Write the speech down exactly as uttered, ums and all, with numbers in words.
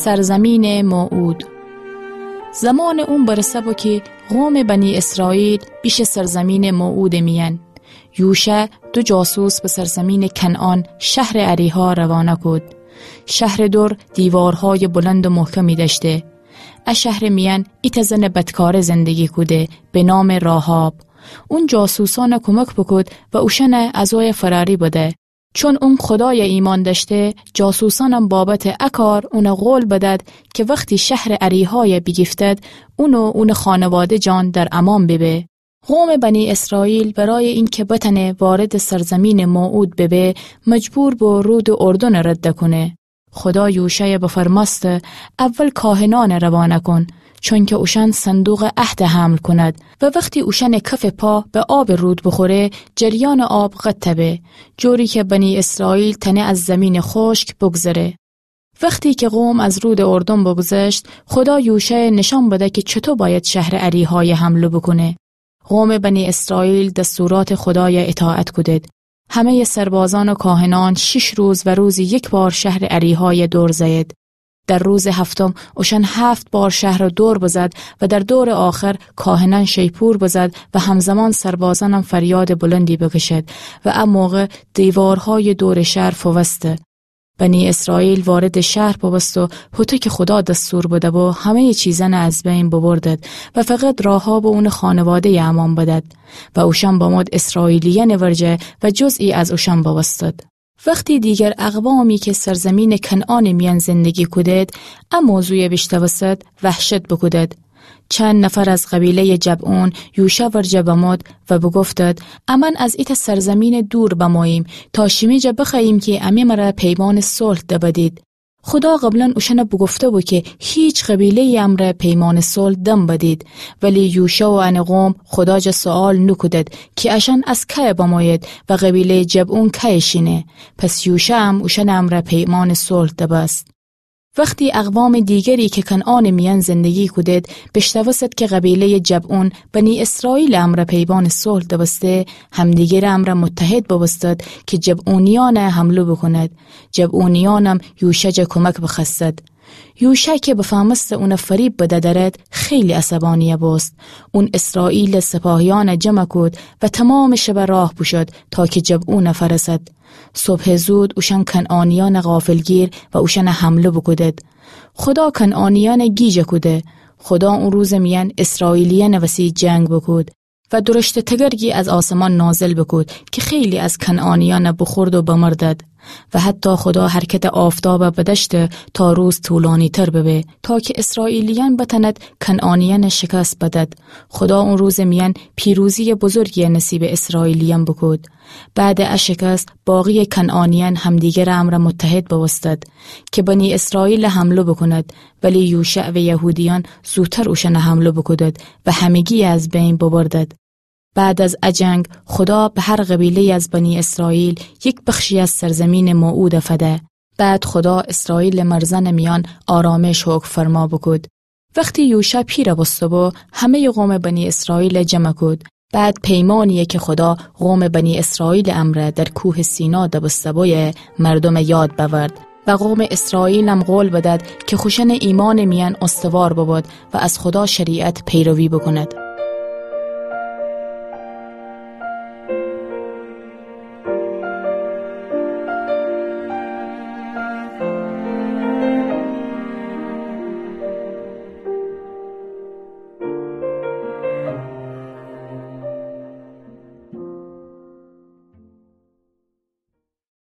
سرزمین موعود. زمان اون برسه بود که قوم بنی اسرائیل بیش سرزمین موعود میان. یوشع دو جاسوس به سرزمین کنعان شهر اریحا روانه کد. شهر دور دیوارهای بلند و محکمی داشته. از شهر میان ایت زن بدکار زندگی کده به نام راهاب. اون جاسوسان کمک بکد و اوشن ازوی فراری بوده. چون اون خدای ایمان داشته، جاسوسانم بابت اکار اون قول بدد که وقتی شهر اریحای بگیفتد اونو اون خانواده جان در امان ببه. قوم بنی اسرائیل برای این که بتنه وارد سرزمین موعود ببه مجبور با رود اردن رد کنه. خدا یوشع بفرماست اول کاهنان روانه کن، چون که اوشن صندوق عهد حمل کند و وقتی اوشن کف پا به آب رود بخوره جریان آب قطبه، جوری که بنی اسرائیل تنه از زمین خشک بگذره. وقتی که قوم از رود اردن بگذشت، خدا یوشع نشان بده که چطور باید شهر اریحای حمله بکنه. قوم بنی اسرائیل دستورات خدای اطاعت کدید. همه سربازان و کاهنان شش روز و روزی یک بار شهر اریحای دور زد. در روز هفتم اوشن هفت بار شهر را دور بزد و در دور آخر کاهنان شیپور بزد و همزمان سربازانم فریاد بلندی بکشد و ام موقع دیوارهای دور شهر فوسته. بنی اسرائیل وارد شهر بوست و هوته که خدا دستور بده و همه چیزن از بین ببردد و فقط راهاب و اون خانواده امان بدد و اوشن با مد اسرائیلیه نورجه و جزئی از اوشن بوستد. وقتی دیگر اقوامی که سرزمین کنعان میان زندگی کدید ام موضوع بشتوست وحشت بکدد. چند نفر از قبیله جبعون یوشع ورجه بماد و بگفتد امان از ایت سرزمین دور بماییم تا شمیجه بخواییم که امی مرا پیمان صلح دبدید. خدا قبلا اوشن بگفته بود که هیچ قبیله امر پیمان صلح دم بدید، ولی یوشع و ان قوم خدا جا سوال نکدد که اشان از که بماید و قبیله جبعون که شینه. پس یوشع هم اوشن امر پیمان صلح دبست. وقتی اقوام دیگری که کنعان میان زندگی کدید بشتوست که قبیله جبعون بنی اسرائیل امر پیمان صلح دبسته، همدیگر امر متحد ببستد که جبعونیان حمله بکند. جبعونیانم یوشع جا کمک بخستد. یوشع که بفهمست اون فریب بده درد خیلی عصبانیه باست. اون اسرائیل سپاهیان جمع کد و تمام شب راه پوشد تا که جبعون فرسد. صبح زود اوشن کنعانیان غافلگیر و اوشن حمله بکدد. خدا کنعانیان گیجه کده. خدا اون روز میان اسرائیلیان وسیع جنگ بکد و درشت تگرگی از آسمان نازل بکد که خیلی از کنعانیان بخورد و بمردد و حتی خدا حرکت آفتاب بدشت تا روز طولانی تر ببه تا که اسرائیلیان بتند کنعانیان شکست بدد. خدا اون روز میان پیروزی بزرگی نصیب اسرائیلیان بکد. بعد از شکست باقی کنعانیان همدیگر امر متحد بوستد که بنی اسرائیل حمله بکند، ولی یوشع و یهودیان زودتر اوشن حمله بکدد و همگی از بین ببردد. بعد از اجنگ خدا به هر قبیله از بنی اسرائیل یک بخشی از سرزمین موعود فده. بعد خدا اسرائیل مرزن میان آرامش حکم فرما بکد. وقتی یوشع پیر بسته با همه قوم بنی اسرائیل جمع کد. بعد پیمانیه که خدا قوم بنی اسرائیل امره در کوه سینا دبسته بای مردم یاد بورد و قوم اسرائیل هم قول بدد که خوشن ایمان میان استوار بود و از خدا شریعت پیروی بکند.